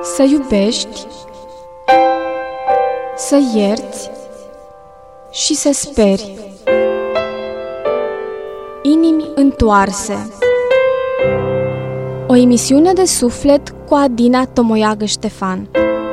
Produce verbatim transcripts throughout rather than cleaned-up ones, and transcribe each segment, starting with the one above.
Să iubești, să ierți și să speri. Inimi întoarse. O emisiune de suflet cu Adina Tomoiagă Ștefan.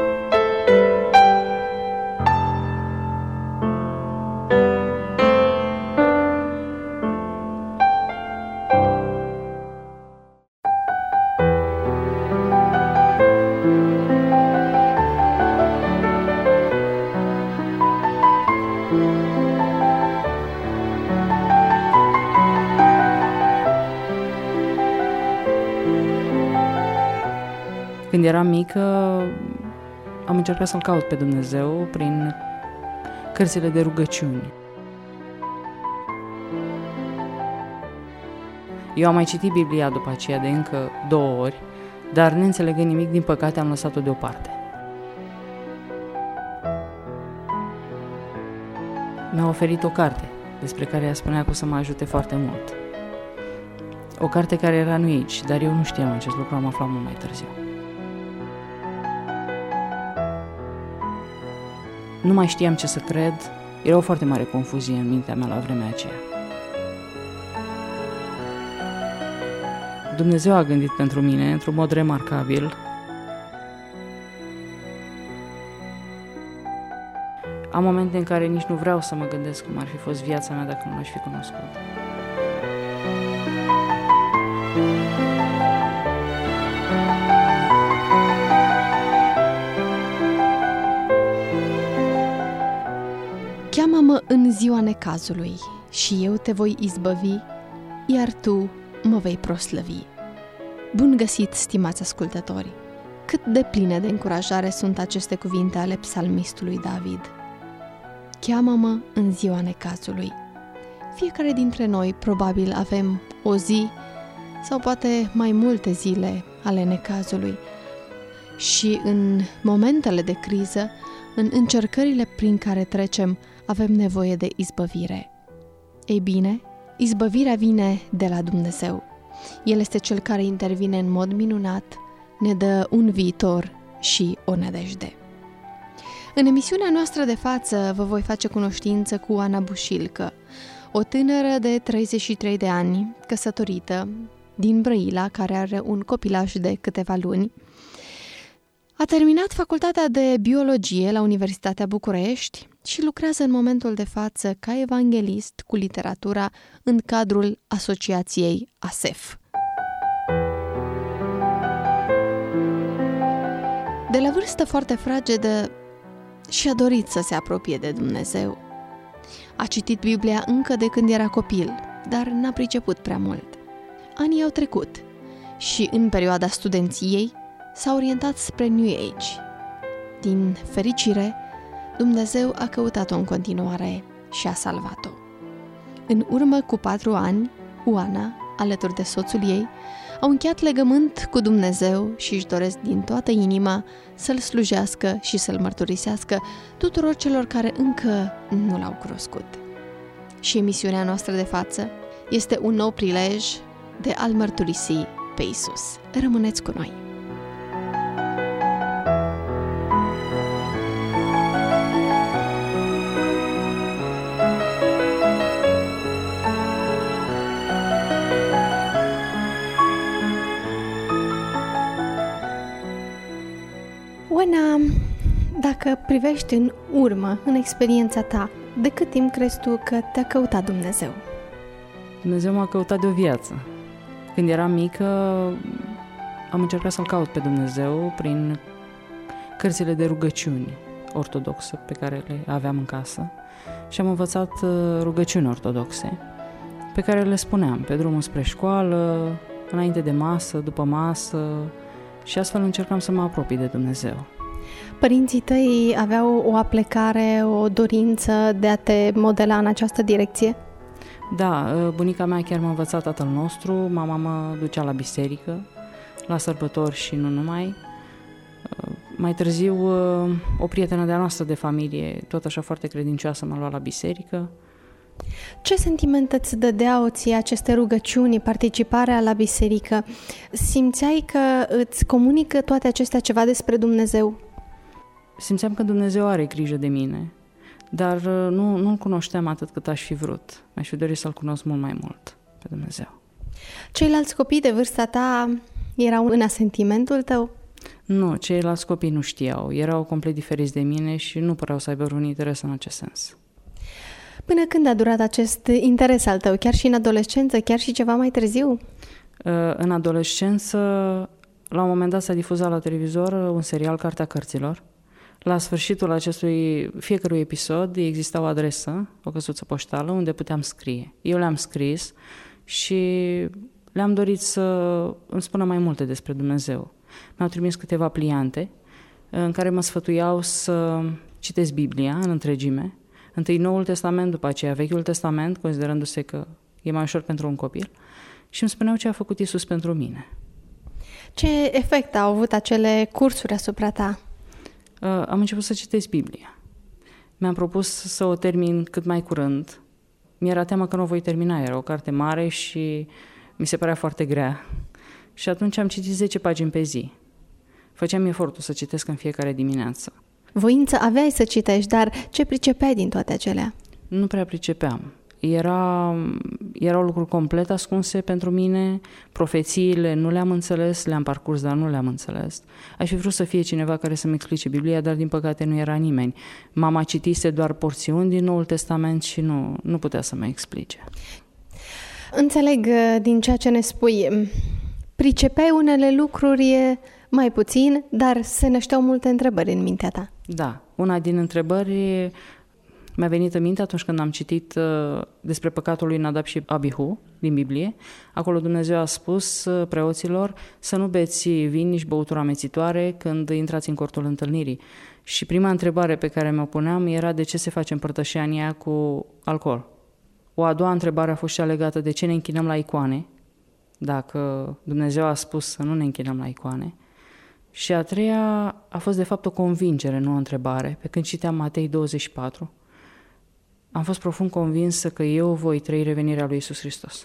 Când eram mică, am încercat să-L caut pe Dumnezeu prin cărțile de rugăciuni. Eu am mai citit Biblia după aceea de încă două ori, dar neînțelegând nimic, din păcate am lăsat-o deoparte. Mi-a oferit o carte, despre care ea spunea că o să mă ajute foarte mult. O carte care era nu aici, dar eu nu știam acest lucru, am aflat mult mai târziu. Nu mai știam ce să cred, era o foarte mare confuzie în mintea mea la vremea aceea. Dumnezeu a gândit pentru mine într-un mod remarcabil. Am momente în care nici nu vreau să mă gândesc cum ar fi fost viața mea dacă nu l-aș fi cunoscut. Cheamă-mă în ziua necazului și eu te voi izbăvi, iar tu mă vei proslăvi. Bun găsit, stimați ascultători! Cât de pline de încurajare sunt aceste cuvinte ale psalmistului David. Cheamă-mă în ziua necazului. Fiecare dintre noi probabil avem o zi sau poate mai multe zile ale necazului și în momentele de criză, în încercările prin care trecem, avem nevoie de izbăvire. Ei bine, izbăvirea vine de la Dumnezeu. El este Cel care intervine în mod minunat, ne dă un viitor și o nădejde. În emisiunea noastră de față vă voi face cunoștință cu Ana Bușilcă, o tânără de treizeci și trei de ani, căsătorită, din Brăila, care are un copilaj de câteva luni. A terminat facultatea de biologie la Universitatea București și lucrează în momentul de față ca evanghelist cu literatura în cadrul asociației A S E F. De la vârstă foarte fragedă și-a dorit să se apropie de Dumnezeu. A citit Biblia încă de când era copil, dar n-a priceput prea mult. Anii au trecut și în perioada studenției s-a orientat spre New Age. Din fericire, Dumnezeu a căutat-o în continuare și a salvat-o. În urmă cu patru ani, Oana, alături de soțul ei, au încheiat legământ cu Dumnezeu și își doresc din toată inima să-L slujească și să-L mărturisească tuturor celor care încă nu L-au cunoscut. Și emisiunea noastră de față este un nou prilej de a-L mărturisi pe Iisus. Rămâneți cu noi! Oana, dacă privești în urmă, în experiența ta, de cât timp crezi tu că te-a căutat Dumnezeu? Dumnezeu m-a căutat de o viață. Când eram mică, am încercat să-L caut pe Dumnezeu prin cărțile de rugăciuni ortodoxe pe care le aveam în casă și am învățat rugăciuni ortodoxe pe care le spuneam pe drumul spre școală, înainte de masă, după masă, și astfel încercam să mă apropii de Dumnezeu. Părinții tăi aveau o aplecare, o dorință de a te modela în această direcție? Da, bunica mea chiar m-a învățat Tatăl Nostru, mama mă ducea la biserică, la sărbători și nu numai. Mai târziu, o prietenă de-a noastră de familie, tot așa foarte credincioasă, m-a luat la biserică Ce sentiment îți dădeau ție aceste rugăciuni, participarea la biserică? Simțeai că îți comunică toate acestea ceva despre Dumnezeu? Simțeam că Dumnezeu are grijă de mine, dar nu, nu-L cunoșteam atât cât aș fi vrut. Mi-aș fi dorit să-L cunosc mult mai mult pe Dumnezeu. Ceilalți copii de vârsta ta erau în asentimentul tău? Nu, ceilalți copii nu știau. Erau complet diferiți de mine și nu păreau să aibă vreun interes în acest sens. Până când a durat acest interes al tău? Chiar și în adolescență? Chiar și ceva mai târziu? În adolescență, la un moment dat s-a difuzat la televizor un serial, Cartea Cărților. La sfârșitul acestui, fiecărui episod, exista o adresă, o căsuță poștală, unde puteam scrie. Eu le-am scris și le-am dorit să îmi spună mai multe despre Dumnezeu. Mi-au trimis câteva pliante în care mă sfătuiau să citesc Biblia în întregime, întâi Noul Testament, după aceea Vechiul Testament, considerându-se că e mai ușor pentru un copil, și îmi spuneau ce a făcut Iisus pentru mine. Ce efect au avut acele cursuri asupra ta? Am început să citesc Biblia. Mi-am propus să o termin cât mai curând. Mi-era teamă că nu o voi termina, era o carte mare și mi se părea foarte grea. Și atunci am citit zece pagini pe zi. Făceam efortul să citesc în fiecare dimineață. Voință aveai să citești, dar ce pricepeai din toate acelea? Nu prea pricepeam. Era, erau lucruri complet ascunse pentru mine, profețiile nu le-am înțeles, le-am parcurs, dar nu le-am înțeles. Aș fi vrut să fie cineva care să-mi explice Biblia, dar din păcate nu era nimeni. Mama citise doar porțiuni din Noul Testament și nu, nu putea să mă explice. Înțeleg din ceea ce ne spui. Pricepeai unele lucruri mai puțin, dar se nășteau multe întrebări în mintea ta. Da, una din întrebări mi-a venit în minte atunci când am citit uh, despre păcatul lui Nadab și Abihu din Biblie. Acolo Dumnezeu a spus uh, preoților să nu beți vin, nici băutură amețitoare când intrați în cortul întâlnirii. Și prima întrebare pe care mi-o puneam era de ce se face împărtășania cu alcool. O a doua întrebare a fost cea legată de ce ne închinăm la icoane, dacă Dumnezeu a spus să nu ne închinăm la icoane. Și a treia a fost de fapt o convingere, nu o întrebare. Pe când citeam Matei douăzeci și patru, am fost profund convinsă că eu voi trăi revenirea lui Iisus Hristos.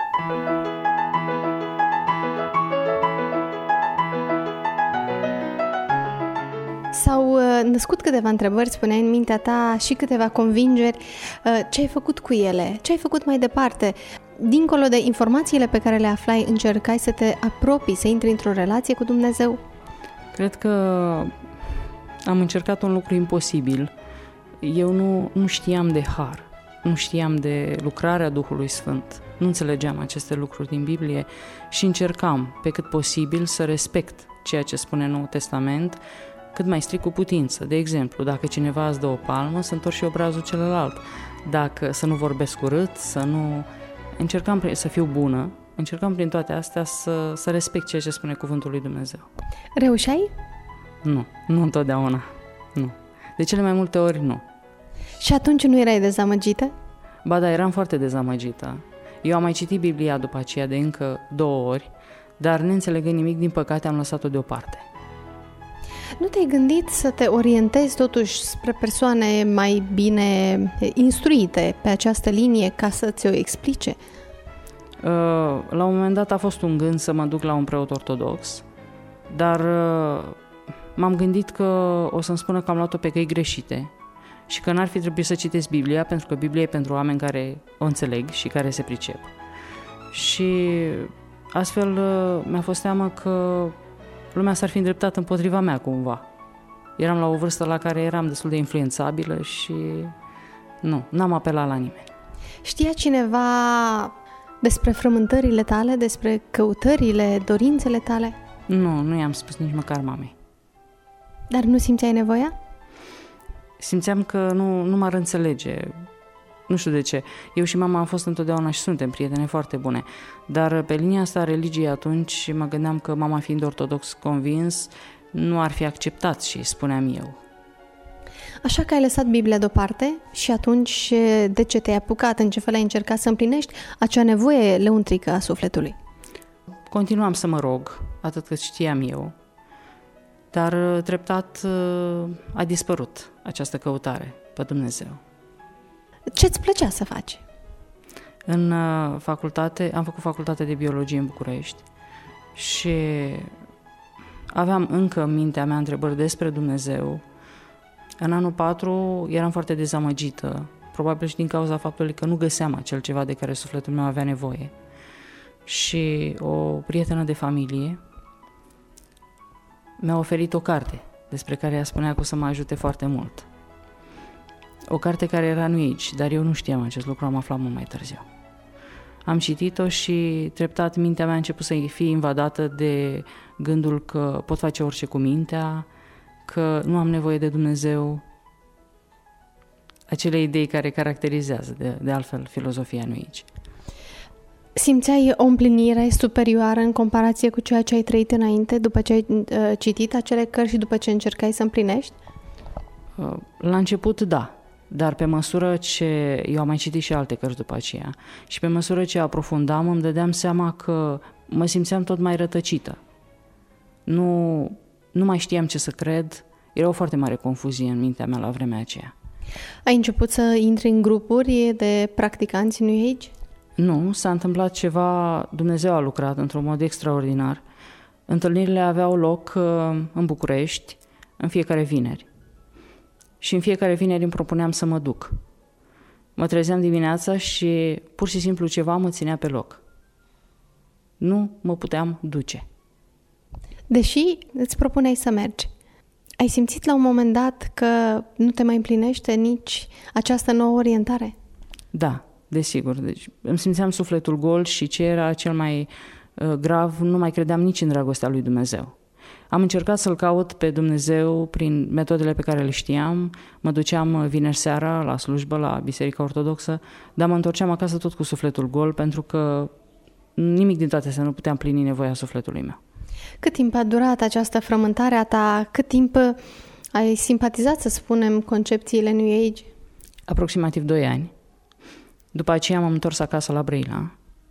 S-au născut câteva întrebări, spuneai în mintea ta, și câteva convingeri. Ce ai făcut cu ele? Ce ai făcut mai departe? Dincolo de informațiile pe care le aflai, încercai să te apropii, să intri într-o relație cu Dumnezeu? Cred că am încercat un lucru imposibil. Eu nu, nu știam de har, nu știam de lucrarea Duhului Sfânt, nu înțelegeam aceste lucruri din Biblie și încercam pe cât posibil să respect ceea ce spune Noul Testament cât mai strict cu putință. De exemplu, dacă cineva îți dă o palmă, să întorci și obrazul celălalt. Dacă să nu vorbesc urât, să nu... Încercam să fiu bună, încercam prin toate astea să, să respect ceea ce spune cuvântul lui Dumnezeu. Reușeai? Nu, nu întotdeauna, nu. De cele mai multe ori nu. Și atunci nu erai dezamăgită? Ba da, eram foarte dezamăgită. Eu am mai citit Biblia după aceea de încă două ori, dar neînțelegând nimic, din păcate am lăsat-o deoparte. Nu te-ai gândit să te orientezi totuși spre persoane mai bine instruite pe această linie ca să ți-o explice? La un moment dat a fost un gând să mă duc la un preot ortodox, dar m-am gândit că o să-mi spună că am luat-o pe căi greșite și că n-ar fi trebuit să citesc Biblia, pentru că Biblia e pentru oameni care o înțeleg și care se pricep. Și astfel mi-a fost teamă că lumea s-ar fi îndreptat împotriva mea cumva. Eram la o vârstă la care eram destul de influențabilă și nu, n-am apelat la nimeni. Știa cineva despre frământările tale, despre căutările, dorințele tale? Nu, nu i-am spus nici măcar mamei. Dar nu simțeai nevoia? Simțeam că nu, nu m-ar înțelege. Nu știu de ce. Eu și mama am fost întotdeauna și suntem prietene foarte bune. Dar pe linia asta a religiei atunci mă gândeam că mama, fiind ortodox convins, nu ar fi acceptat și spuneam eu. Așa că ai lăsat Biblia deoparte și atunci de ce te-ai apucat? În ce fel ai încercat să împlinești acea nevoie lăuntrică a sufletului? Continuam să mă rog, atât cât știam eu, dar treptat a dispărut această căutare pe Dumnezeu. Ce-ți plăcea să faci? În facultate, am făcut facultate de biologie în București și aveam încă în mintea mea întrebări despre Dumnezeu. În anul patru eram foarte dezamăgită, probabil și din cauza faptului că nu găseam acel ceva de care sufletul meu avea nevoie. Și o prietenă de familie mi-a oferit o carte despre care ea spunea că o să mă ajute foarte mult. O carte care era New Age, dar eu nu știam acest lucru, am aflat mult mai târziu. Am citit-o și treptat mintea mea a început să fie invadată de gândul că pot face orice cu mintea, că nu am nevoie de Dumnezeu, acele idei care caracterizează de, de altfel filozofia New Age. Simțeai o împlinire superioară în comparație cu ceea ce ai trăit înainte, după ce ai uh, citit acele cărți și după ce încercai să împlinești? Uh, la început, da. Dar pe măsură ce eu am mai citit și alte cărți după aceea și pe măsură ce aprofundam, îmi dădeam seama că mă simțeam tot mai rătăcită. Nu, nu mai știam ce să cred, era o foarte mare confuzie în mintea mea la vremea aceea. Ai început să intri în grupuri de practicanți New Age? Nu, s-a întâmplat ceva, Dumnezeu a lucrat într-un mod extraordinar. Întâlnirile aveau loc în București în fiecare vineri. Și în fiecare vineri îmi propuneam să mă duc. Mă trezeam dimineața și pur și simplu ceva mă ținea pe loc. Nu mă puteam duce. Deși îți propuneai să mergi, ai simțit la un moment dat că nu te mai împlinește nici această nouă orientare? Da, desigur. Deci îmi simțeam sufletul gol și ce era cel mai uh, grav, nu mai credeam nici în dragostea lui Dumnezeu. Am încercat să-L caut pe Dumnezeu prin metodele pe care le știam. Mă duceam vineri seara la slujbă, la Biserica Ortodoxă, dar mă întorceam acasă tot cu sufletul gol, pentru că nimic din toate astea nu putea împlini nevoia sufletului meu. Cât timp a durat această frământare a ta? Cât timp ai simpatizat, să spunem, concepțiile New Age? Aproximativ doi ani. După aceea m-am întors acasă la Brăila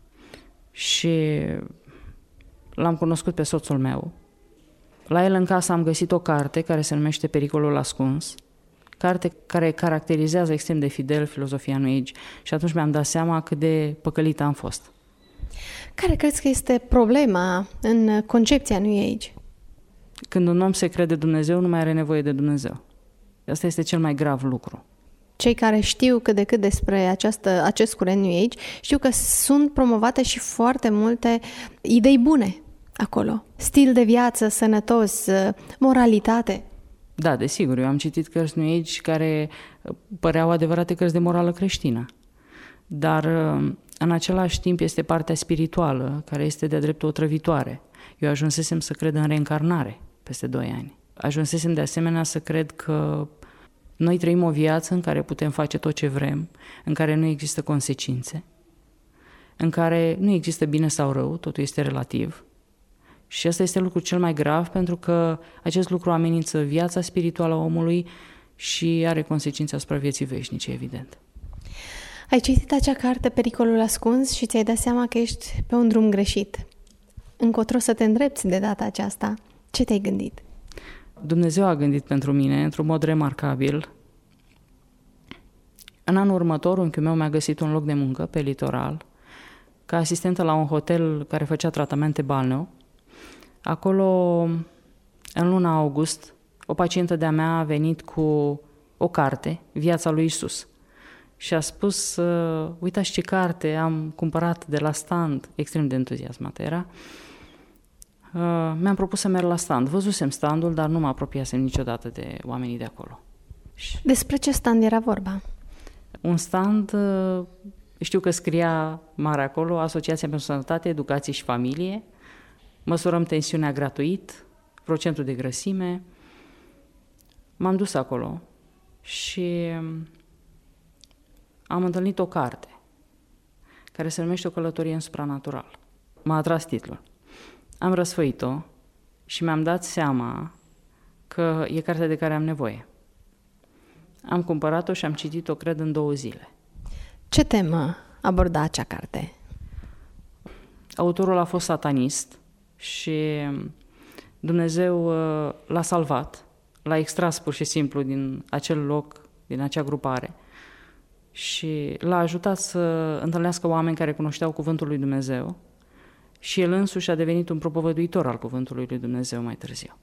și l-am cunoscut pe soțul meu. La el în casă am găsit o carte care se numește Pericolul ascuns, carte care caracterizează extrem de fidel filozofia New Age și atunci mi-am dat seama cât de păcălită am fost. Care crezi că este problema în concepția New Age? Când un om se crede Dumnezeu, nu mai are nevoie de Dumnezeu. Asta este cel mai grav lucru. Cei care știu cât de cât despre această, acest curent New Age știu că sunt promovate și foarte multe idei bune acolo. Stil de viață sănătos, moralitate. Da, desigur, eu am citit cărți New Age care păreau adevărate cărți de morală creștină. Dar în același timp este partea spirituală, care este de-a dreptul otrăvitoare. Eu ajunsesem să cred în reîncarnare peste doi ani. Ajunsesem de asemenea să cred că noi trăim o viață în care putem face tot ce vrem, în care nu există consecințe, în care nu există bine sau rău, totul este relativ. Și asta este lucrul cel mai grav, pentru că acest lucru amenință viața spirituală a omului și are consecințe asupra vieții veșnice, evident. Ai citit acea carte, Pericolul ascuns, și ți-ai dat seama că ești pe un drum greșit. Încotro să te îndrepți de data aceasta. Ce te-ai gândit? Dumnezeu a gândit pentru mine într-un mod remarcabil. În anul următor, unchiul meu mi-a găsit un loc de muncă pe litoral, ca asistentă la un hotel care făcea tratamente balneo. Acolo, în luna august, o pacientă de-a mea a venit cu o carte, Viața lui Isus. Și a spus, uh, uitați ce carte am cumpărat de la stand, extrem de entuziasmată era. Uh, mi-am propus să merg la stand. Văzusem standul, dar nu mă apropiasem niciodată de oamenii de acolo. Despre ce stand era vorba? Un stand, uh, știu că scria mare acolo, Asociația pentru Sănătate, Educație și Familie. Măsurăm tensiunea gratuit, procentul de grăsime. M-am dus acolo și am întâlnit o carte care se numește O călătorie în supranatural. M-a atras titlul. Am răsfăit-o și mi-am dat seama că e cartea de care am nevoie. Am cumpărat-o și am citit-o, cred, în două zile. Ce temă aborda acea carte? Autorul a fost satanist și Dumnezeu l-a salvat, l-a extras pur și simplu din acel loc, din acea grupare, și l-a ajutat să întâlnească oameni care cunoșteau cuvântul lui Dumnezeu și el însuși a devenit un propovăduitor al cuvântului lui Dumnezeu mai târziu.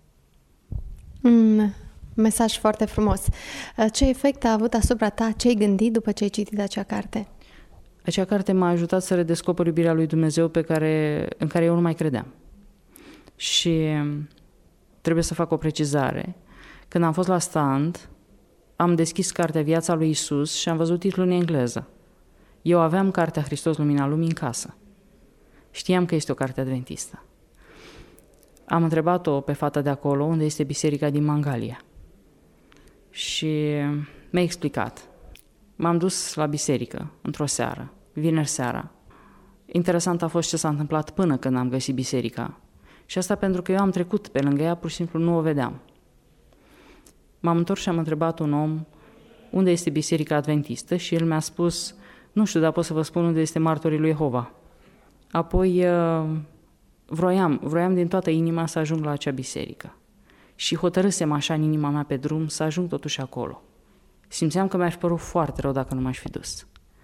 Un mesaj foarte frumos. Ce efect a avut asupra ta? Ce ai gândit după ce ai citit acea carte? Acea carte m-a ajutat să redescoper iubirea lui Dumnezeu pe care, în care eu nu mai credeam. Și trebuie să fac o precizare. Când am fost la stand, am deschis cartea Viața lui Isus și am văzut titlul în engleză. Eu aveam cartea Hristos Lumina Lumii în casă. Știam că este o carte adventistă. Am întrebat-o pe fata de acolo unde este biserica din Mangalia. Și mi-a explicat. M-am dus la biserică într-o seară, vineri seara. Interesant a fost ce s-a întâmplat până când am găsit biserica. Și asta pentru că eu am trecut pe lângă ea, pur și simplu nu o vedeam. M-am întors și am întrebat un om unde este biserica adventistă și el mi-a spus, nu știu, dar pot să vă spun unde este Martorii lui Jehova. Apoi vroiam, vroiam din toată inima să ajung la acea biserică. Și hotărâsem așa în inima mea pe drum să ajung totuși acolo. Simțeam că mi-aș părut foarte rău dacă nu m-aș fi dus.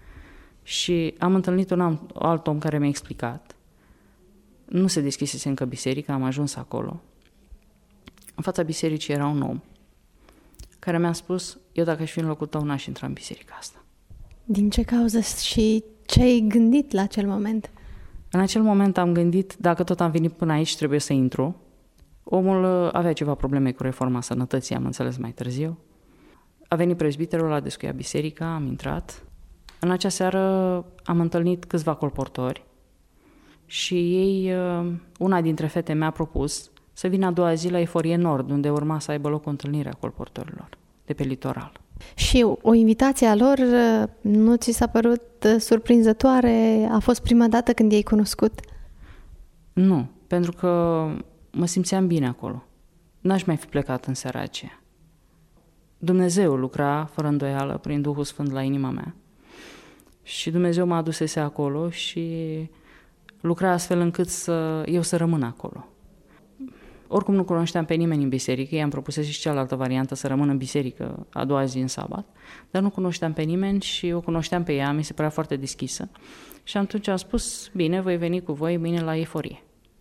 Și am întâlnit un alt om care mi-a explicat. Nu se deschisese încă biserica, am ajuns acolo. În fața bisericii era un om care mi-a spus, eu dacă aș fi în locul tău, n-aș intra în biserica asta. Din ce cauză și ce ai gândit la acel moment? În acel moment am gândit, dacă tot am venit până aici, trebuie să intru. Omul avea ceva probleme cu reforma sănătății, am înțeles mai târziu. A venit prezbiterul, a descuiat biserica, am intrat. În acea seară am întâlnit câțiva colportori și ei, una dintre fete mi-a propus să vină a doua zi la Eforie Nord, unde urma să aibă loc o întâlnire a colportorilor de pe litoral. Și o invitație a lor nu ți s-a părut surprinzătoare? A fost prima dată când i-ai cunoscut? Nu, pentru că mă simțeam bine acolo. N-aș mai fi plecat în seara aceea. Dumnezeu lucra, fără îndoială, prin Duhul Sfânt la inima mea. Și Dumnezeu m-a adusese acolo și lucra astfel încât să, eu să rămân acolo. Oricum nu cunoșteam pe nimeni în biserică, i-am propusese și cealaltă variantă să rămân în biserică a doua zi în sabat, dar nu cunoșteam pe nimeni și o cunoșteam pe ea, mi se părea foarte deschisă. Și atunci am spus, bine, voi veni cu voi mâine la Eforie.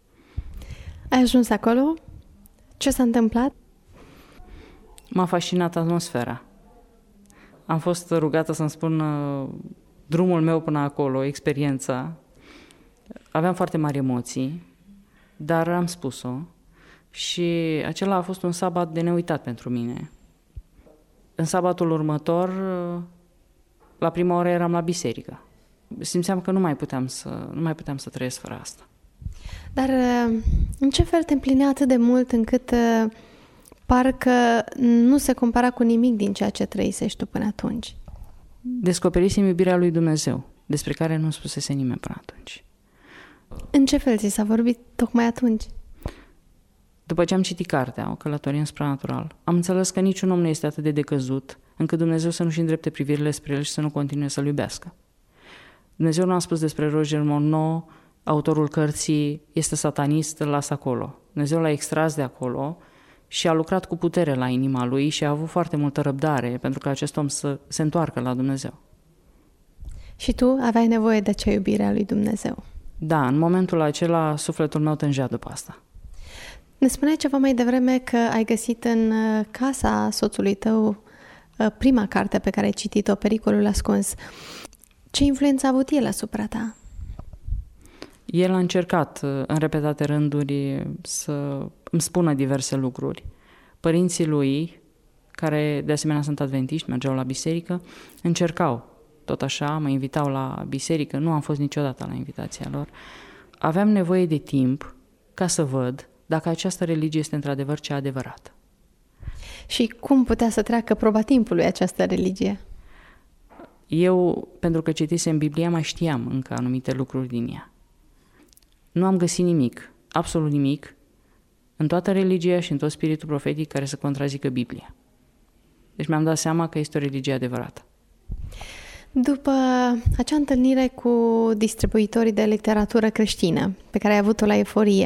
Ai ajuns acolo? Ce s-a întâmplat? M-a fascinat atmosfera. Am fost rugată să-mi spun uh, drumul meu până acolo, experiența. Aveam foarte mari emoții, dar am spus-o. Și acela a fost un sabat de neuitat pentru mine. În sabatul următor, la prima oră eram la biserică. Simțeam că nu mai puteam să, nu mai puteam să trăiesc fără asta. Dar în ce fel te împlinea atât de mult încât parcă nu se compara cu nimic din ceea ce trăisești tu până atunci? Descoperisem iubirea lui Dumnezeu, despre care nu spusese nimeni până atunci. În ce fel ți s-a vorbit tocmai atunci? După ce am citit cartea, O călătorie în supranatural, am înțeles că niciun om nu este atât de decăzut încât Dumnezeu să nu-și îndrepte privirile spre el și să nu continue să-l iubească. Dumnezeu nu a spus despre Roger Monod, autorul cărții, este satanist, îl las acolo. Dumnezeu l-a extras de acolo și a lucrat cu putere la inima lui și a avut foarte multă răbdare pentru că acest om să se întoarcă la Dumnezeu. Și tu aveai nevoie de acea iubire a lui Dumnezeu? Da, în momentul acela sufletul meu tângea după asta. Ne spuneai ceva mai devreme că ai găsit în casa soțului tău prima carte pe care ai citit-o, Pericolul ascuns. Ce influență a avut el asupra ta? El a încercat în repetate rânduri să îmi spună diverse lucruri. Părinții lui, care de asemenea sunt adventiști, mergeau la biserică, încercau tot așa, mă invitau la biserică, nu am fost niciodată la invitația lor. Aveam nevoie de timp ca să văd dacă această religie este într-adevăr cea adevărată. Și cum putea să treacă proba timpului această religie? Eu, pentru că citisem Biblia, mai știam încă anumite lucruri din ea. Nu am găsit nimic, absolut nimic, în toată religia și în tot spiritul profetic care să contrazică Biblia. Deci mi-am dat seama că este o religie adevărată. După acea întâlnire cu distribuitorii de literatură creștină pe care ai avut-o la Eforie,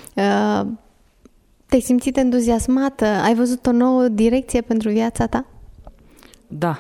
te-ai simțit entuziasmată? Ai văzut o nouă direcție pentru viața ta? Da,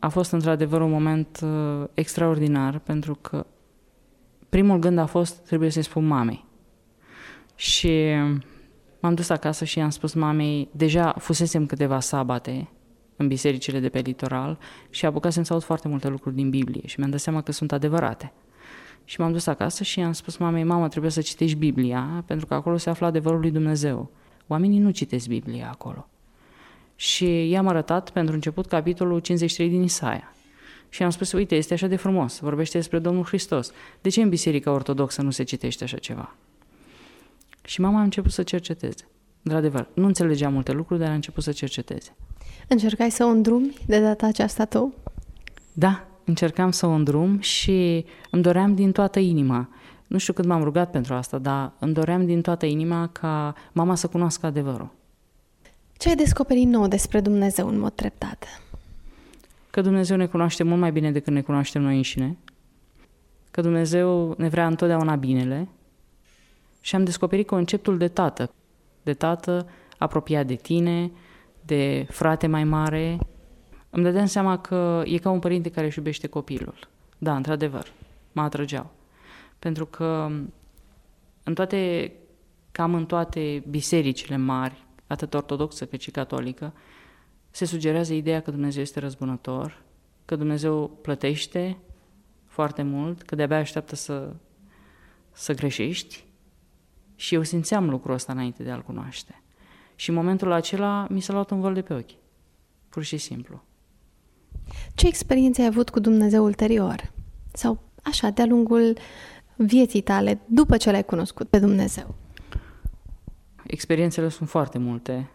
a fost într-adevăr un moment uh, extraordinar, pentru că primul gând a fost, trebuie să-i spun mamei. Și m-am dus acasă și i-am spus mamei, deja fusesem câteva sabate în bisericile de pe litoral și apucasem să aud foarte multe lucruri din Biblie și mi-am dat seama că sunt adevărate. Și m-am dus acasă și i-am spus mamei, mamă, trebuie să citești Biblia, pentru că acolo se află adevărul lui Dumnezeu. Oamenii nu citesc Biblia acolo. Și i-am arătat pentru început capitolul cincizeci și trei din Isaia. Și i-am spus, uite, este așa de frumos, vorbește despre Domnul Hristos. De ce în Biserica Ortodoxă nu se citește așa ceva? Și mama a început să cerceteze. Într-adevăr, nu înțelegea multe lucruri, dar a început să cerceteze. Încercai să o îndrumi de data aceasta tu? Da, încercam să o îndrum și îmi doream din toată inima. Nu știu cât m-am rugat pentru asta, dar îmi doream din toată inima ca mama să cunoască adevărul. Ce ai descoperit nou despre Dumnezeu în mod treptat? Că Dumnezeu ne cunoaște mult mai bine decât ne cunoaștem noi înșine, că Dumnezeu ne vrea întotdeauna binele și am descoperit conceptul de tată, de tată apropiat de tine, de frate mai mare. Îmi dădeam seama că e ca un părinte care își iubește copilul. Da, într-adevăr, mă atrăgeau. Pentru că în toate, cam în toate bisericile mari, atât ortodoxă cât și catolică, se sugerează ideea că Dumnezeu este răzbunător, că Dumnezeu plătește foarte mult, că de-abia așteaptă să, să greșești. Și eu simțeam lucrul ăsta înainte de a-L cunoaște. Și în momentul acela mi s-a luat un văl de pe ochi. Pur și simplu. Ce experiențe ai avut cu Dumnezeu ulterior? Sau așa, de-a lungul vieții tale, după ce l-ai cunoscut pe Dumnezeu? Experiențele sunt foarte multe.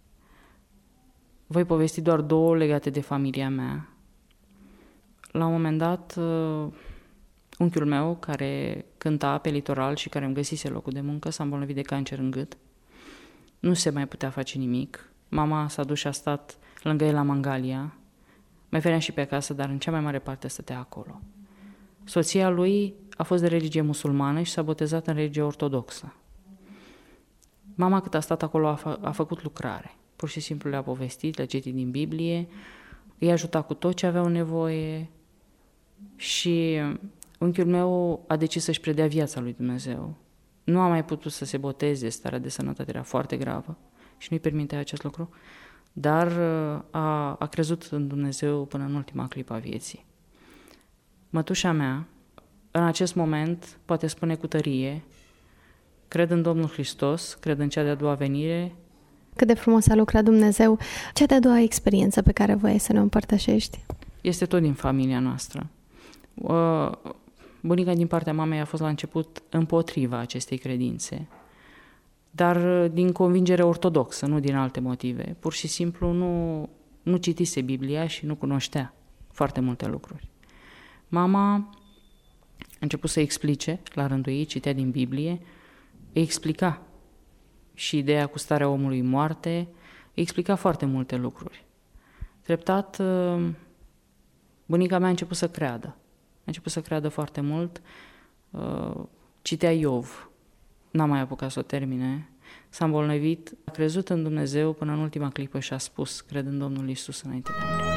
Voi povesti doar două legate de familia mea. La un moment dat, unchiul meu, care cânta pe litoral și care îmi găsise locul de muncă, s-a îmbolnăvit de cancer în gât. Nu se mai putea face nimic. Mama s-a dus și a stat lângă el la Mangalia. Mai venea și pe acasă, dar în cea mai mare parte stătea acolo. Soția lui a fost de religie musulmană și s-a botezat în religie ortodoxă. Mama, cât a stat acolo, a, fă, a făcut lucrare. Pur și simplu le-a povestit, le-a citit din Biblie, îi ajuta cu tot ce aveau nevoie și unchiul meu a decis să-și predea viața lui Dumnezeu. Nu a mai putut să se boteze, starea de sănătate era foarte gravă și nu-i permitea acest lucru, dar a, a crezut în Dumnezeu până în ultima clipă a vieții. Mătușa mea, în acest moment, poate spune cu tărie, cred în Domnul Hristos, cred în cea de-a doua venire. Cât de frumos a lucrat Dumnezeu. Cea de-a doua experiență pe care voiai să ne împărtășești? Este tot din familia noastră. Bunica din partea mamei a fost la început împotriva acestei credințe, dar din convingere ortodoxă, nu din alte motive. Pur și simplu nu, nu citise Biblia și nu cunoștea foarte multe lucruri. Mama a început să explice, la rândul ei, citea din Biblie, îi explica și ideea cu starea omului în moarte, îi explica foarte multe lucruri. Treptat, bunica mea a început să creadă. A început să creadă foarte mult. Citea Iov, n-a mai apucat să o termine, s-a îmbolnăvit, a crezut în Dumnezeu până în ultima clipă și a spus, cred în Domnul Iisus înainte de a muri.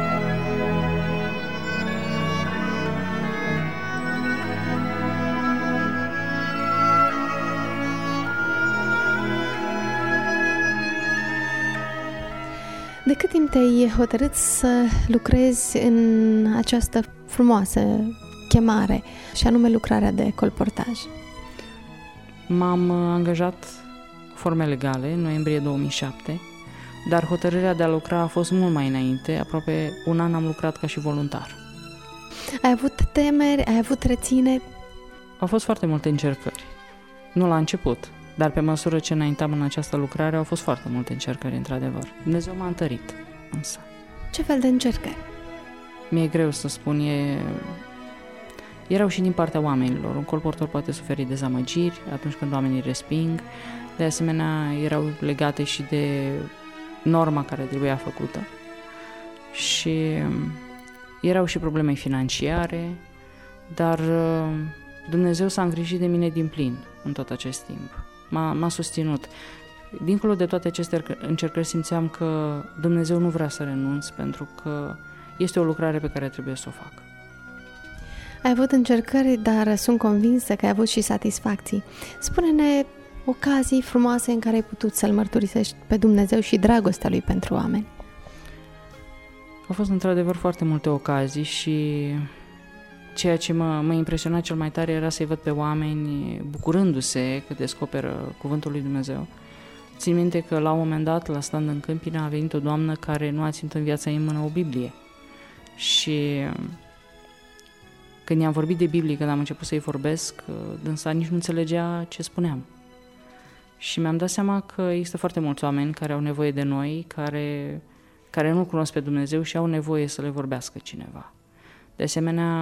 De cât timp te-ai hotărât să lucrezi în această frumoasă chemare, și anume lucrarea de colportaj? M-am angajat cu forme legale în noiembrie două mii șapte, dar hotărârea de a lucra a fost mult mai înainte, aproape un an am lucrat ca și voluntar. Ai avut temeri, ai avut rețineri? Au fost foarte multe încercări. Nu la început, dar pe măsură ce înaintam în această lucrare au fost foarte multe încercări, într-adevăr. Dumnezeu m-a întărit, însă. Ce fel de încercări? Mi-e greu să spun, e... erau și din partea oamenilor. Un colportor poate suferi dezamăgiri atunci când oamenii resping. De asemenea, erau legate și de norma care trebuia făcută. Și erau și probleme financiare, dar Dumnezeu s-a îngrijit de mine din plin în tot acest timp. M-a, m-a susținut. Dincolo de toate aceste încercări simțeam că Dumnezeu nu vrea să renunț, pentru că este o lucrare pe care trebuie să o fac. Ai avut încercări, dar sunt convinsă că ai avut și satisfacții. Spune-ne ocazii frumoase în care ai putut să-L mărturisești pe Dumnezeu și dragostea Lui pentru oameni. Au fost într-adevăr foarte multe ocazii și ceea ce mă, mă impresiona cel mai tare era să-i văd pe oameni bucurându-se că descoperă cuvântul lui Dumnezeu. Țin minte că la un moment dat, la stand în Câmpina, a venit o doamnă care nu a ținut în viața ei în mână o Biblie. Și când i-am vorbit de Biblie, când am început să-i vorbesc, dânsa nici nu înțelegea ce spuneam. Și mi-am dat seama că există foarte mulți oameni care au nevoie de noi, care, care nu cunosc pe Dumnezeu și au nevoie să le vorbească cineva. De asemenea,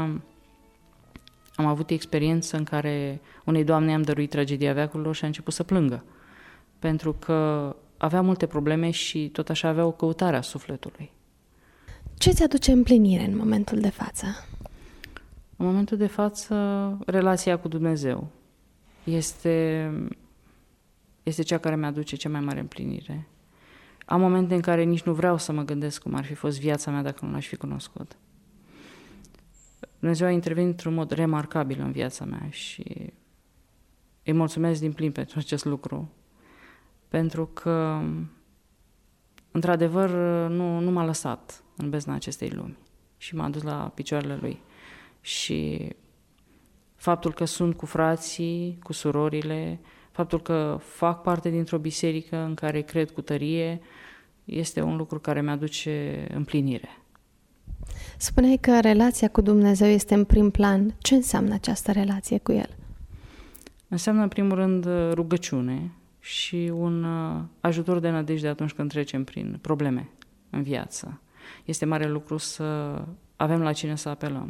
am avut experiență în care unei doamne am dăruit tragedia veacurilor și a început să plângă, pentru că avea multe probleme și tot așa avea o căutare a sufletului. Ce ți aduce împlinire în momentul de față? În momentul de față, relația cu Dumnezeu este, este cea care mi-aduce cea mai mare împlinire. Am momente în care nici nu vreau să mă gândesc cum ar fi fost viața mea dacă nu l-aș fi cunoscut. Dumnezeu a intervenit într-un mod remarcabil în viața mea și îi mulțumesc din plin pentru acest lucru, pentru că, într-adevăr, nu, nu m-a lăsat în bezna acestei lumi și m-a dus la picioarele Lui. Și faptul că sunt cu frații, cu surorile, faptul că fac parte dintr-o biserică în care cred cu tărie, este un lucru care mi-aduce împlinire. Spuneai că relația cu Dumnezeu este în prim plan. Ce înseamnă această relație cu El? Înseamnă, în primul rând, rugăciune și un ajutor de nădejde atunci când trecem prin probleme în viață. Este mare lucru să avem la cine să apelăm.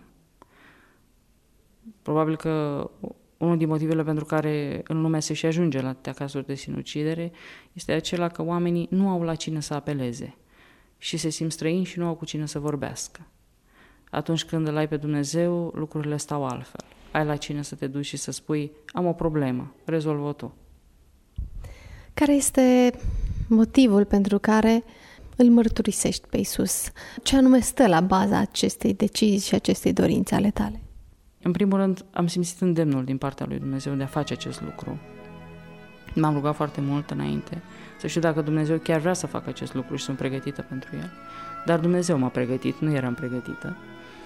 Probabil că unul din motivele pentru care în lume se și ajunge la atâtea cazuri de sinucidere este acela că oamenii nu au la cine să apeleze și se simt străini și nu au cu cine să vorbească. Atunci când îl ai pe Dumnezeu, lucrurile stau altfel. Ai la cine să te duci și să spui, am o problemă, rezolvă-o tu. Care este motivul pentru care îl mărturisești pe Iisus? Ce anume stă la baza acestei decizii și acestei dorințe ale tale? În primul rând, am simțit îndemnul din partea lui Dumnezeu de a face acest lucru. M-am rugat foarte mult înainte să știu dacă Dumnezeu chiar vrea să facă acest lucru și sunt pregătită pentru el. Dar Dumnezeu m-a pregătit, nu eram pregătită.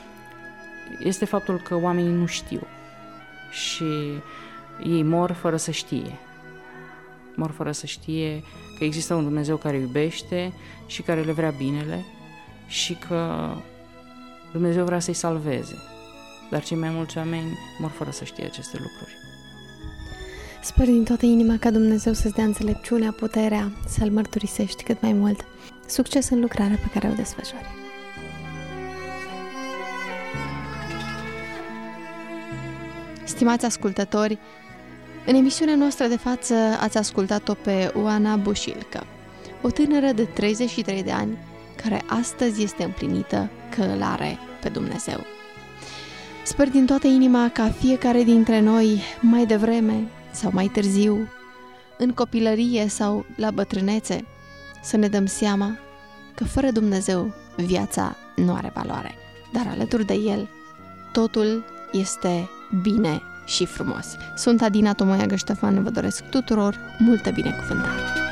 Este faptul că oamenii nu știu și ei mor fără să știe. Mor fără să știe că există un Dumnezeu care iubește și care le vrea binele și că Dumnezeu vrea să-i salveze. Dar cei mai mulți oameni mor fără să știe aceste lucruri. Sper din toată inima ca Dumnezeu să-ți dea înțelepciunea, puterea, să-L mărturisești cât mai mult. Succes în lucrarea pe care o desfășori. Stimați ascultători, în emisiunea noastră de față ați ascultat-o pe Oana Bușilcă, o tânără de treizeci și trei de ani, care astăzi este împlinită că îl are pe Dumnezeu. Sper din toată inima ca fiecare dintre noi, mai devreme sau mai târziu, în copilărie sau la bătrânețe, să ne dăm seama că fără Dumnezeu viața nu are valoare, dar alături de El totul este bine și frumos. Sunt Adina Tomoiagă Ștefan, vă doresc tuturor multă binecuvântare!